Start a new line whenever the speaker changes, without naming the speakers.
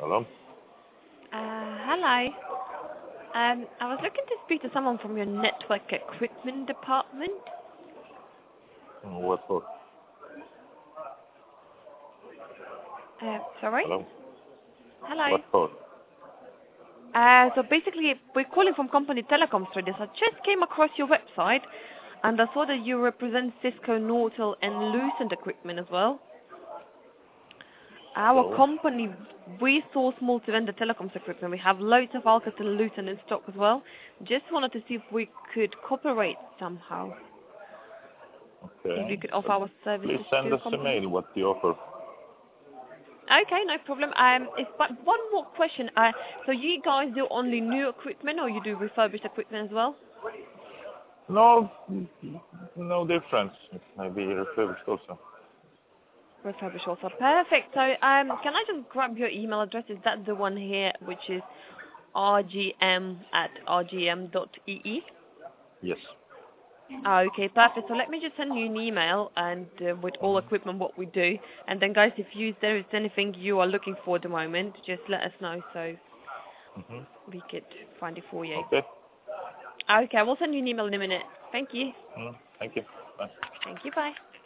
Hello?
Hello. I was looking to speak to someone from your network equipment department.
What for?
Sorry?
Hello?
Hello.
What for?
So basically, we're calling from company Telecom Traders. I just came across your website, and I saw that you represent Cisco, Nortel, and Lucent equipment as well. Our
So?
company, we source multi-vendor telecoms equipment. We have loads of Alcatel and Lucent in stock as well. Just wanted to see if we could cooperate somehow. If you
Okay.
could offer
But
our
please
services to
send
your
us a
company.
mail what you offer.
Okay, no problem. But one more question. So you guys do only new equipment, or you do refurbished equipment as well?
No, no difference. It may be refurbished also.
Refurbished also. Perfect. So can I just grab your email address? Is that the one here, which is rgm@rgm.ee?
Yes.
Okay, perfect. So let me just send you an email and with all equipment what we do. And then guys, if there is anything you are looking for at the moment, just let us know so
Mm-hmm.
we could find it for you.
Okay.
Okay, we'll send you an email in a minute. Thank you.
Thank you. Bye.
Thank you, bye.